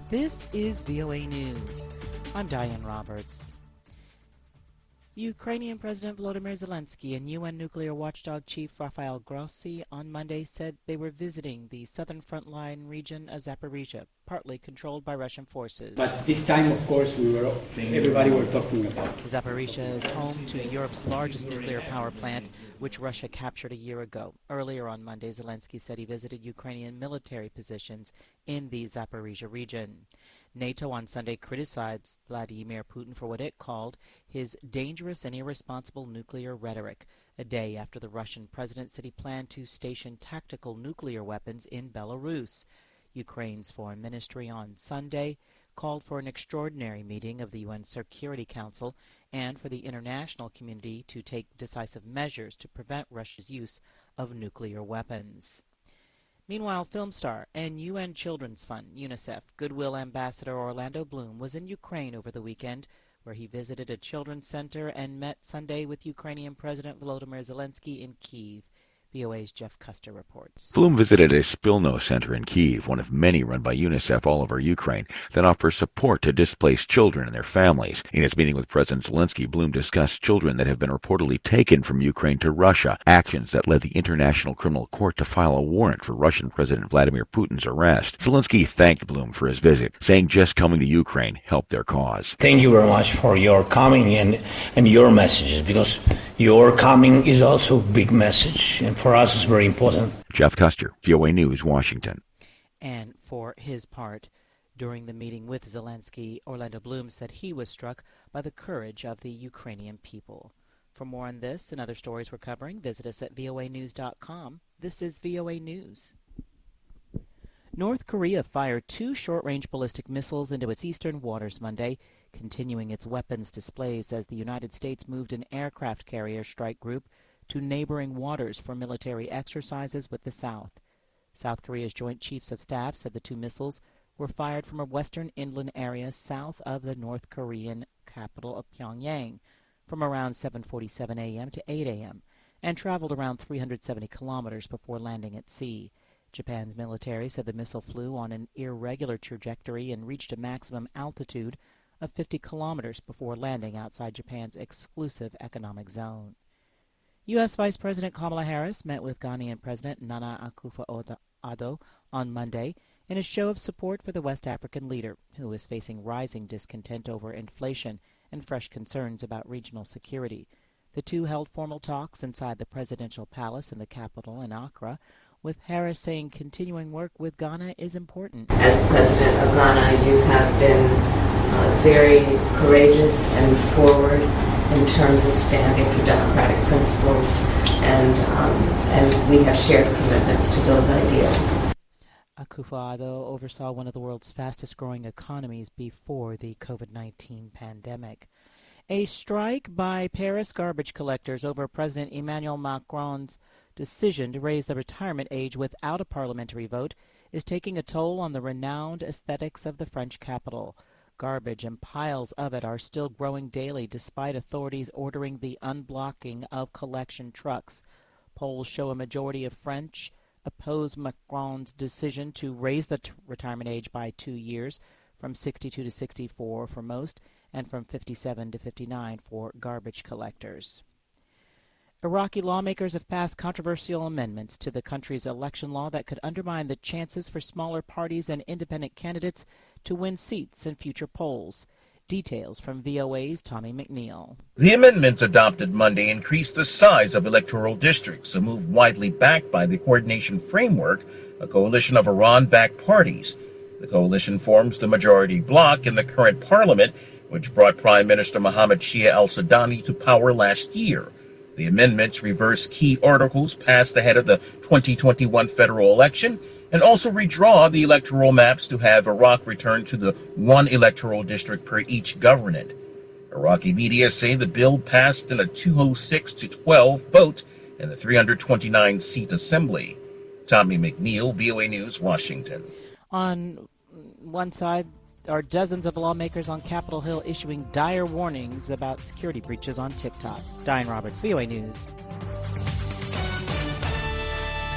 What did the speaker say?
This is VOA News. I'm Diane Roberts. Ukrainian President Volodymyr Zelensky and UN nuclear watchdog chief Rafael Grossi on Monday said they were visiting the southern frontline region of Zaporizhzhia, partly controlled by Russian forces. But this time, of course, everybody were talking about. Zaporizhzhia is home to Europe's largest nuclear power plant, which Russia captured a year ago. Earlier on Monday, Zelensky said he visited Ukrainian military positions in the Zaporizhzhia region. NATO on Sunday criticized Vladimir Putin for what it called his dangerous and irresponsible nuclear rhetoric, a day after the Russian president said he planned to station tactical nuclear weapons in Belarus. Ukraine's foreign ministry on Sunday called for an extraordinary meeting of the UN Security Council and for the international community to take decisive measures to prevent Russia's use of nuclear weapons. Meanwhile, film star and UN Children's Fund, UNICEF, Goodwill Ambassador Orlando Bloom was in Ukraine over the weekend, where he visited a children's center and met Sunday with Ukrainian President Volodymyr Zelensky in Kyiv. VOA's Jeff Custer reports. Bloom visited a Spilno center in Kyiv, one of many run by UNICEF all over Ukraine, that offers support to displaced children and their families. In his meeting with President Zelensky, Bloom discussed children that have been reportedly taken from Ukraine to Russia, actions that led the International Criminal Court to file a warrant for Russian President Vladimir Putin's arrest. Zelensky thanked Bloom for his visit, saying just coming to Ukraine helped their cause. Thank you very much for your coming and your messages, because your coming is also a big message, and for us it's very important. Jeff Custer, VOA News, Washington. And for his part, during the meeting with Zelensky, Orlando Bloom said he was struck by the courage of the Ukrainian people. For more on this and other stories we're covering, visit us at voanews.com. This is VOA News. North Korea fired 2 short-range ballistic missiles into its eastern waters Monday, continuing its weapons displays as the United States moved an aircraft carrier strike group to neighboring waters for military exercises with the South. South Korea's Joint Chiefs of Staff said the 2 missiles were fired from a western inland area south of the North Korean capital of Pyongyang from around 7:47 a.m. to 8 a.m. and traveled around 370 kilometers before landing at sea. Japan's military said the missile flew on an irregular trajectory and reached a maximum altitude of 50 kilometers before landing outside Japan's exclusive economic zone. U.S. Vice President Kamala Harris met with Ghanaian President Nana Akufo-Addo on Monday in a show of support for the West African leader, who is facing rising discontent over inflation and fresh concerns about regional security. The two held formal talks inside the presidential palace in the capital in Accra, with Harris saying continuing work with Ghana is important. As President of Ghana, you have been very courageous and forward in terms of standing for democratic principles, and we have shared commitments to those ideals. Akufo-Addo oversaw one of the world's fastest-growing economies before the COVID-19 pandemic. A strike by Paris garbage collectors over President Emmanuel Macron's decision to raise the retirement age without a parliamentary vote is taking a toll on the renowned aesthetics of the French capital. Garbage and piles of it are still growing daily despite authorities ordering the unblocking of collection trucks. Polls show a majority of French oppose Macron's decision to raise the retirement age by 2 years, from 62 to 64 for most, and from 57 to 59 for garbage collectors. Iraqi lawmakers have passed controversial amendments to the country's election law that could undermine the chances for smaller parties and independent candidates to win seats in future polls. Details from VOA's Tommy McNeil. The amendments adopted Monday increased the size of electoral districts, a move widely backed by the Coordination Framework, a coalition of Iran-backed parties. The coalition forms the majority bloc in the current parliament, which brought Prime Minister Mohammed Shia al-Sudani to power last year. The amendments reverse key articles passed ahead of the 2021 federal election and also redraw the electoral maps to have Iraq return to the one electoral district per each government. Iraqi media say the bill passed in a 206-12 vote in the 329-seat assembly. Tommy McNeil, VOA News, Washington. On one side are dozens of lawmakers on Capitol Hill issuing dire warnings about security breaches on TikTok. Diane Roberts, VOA News.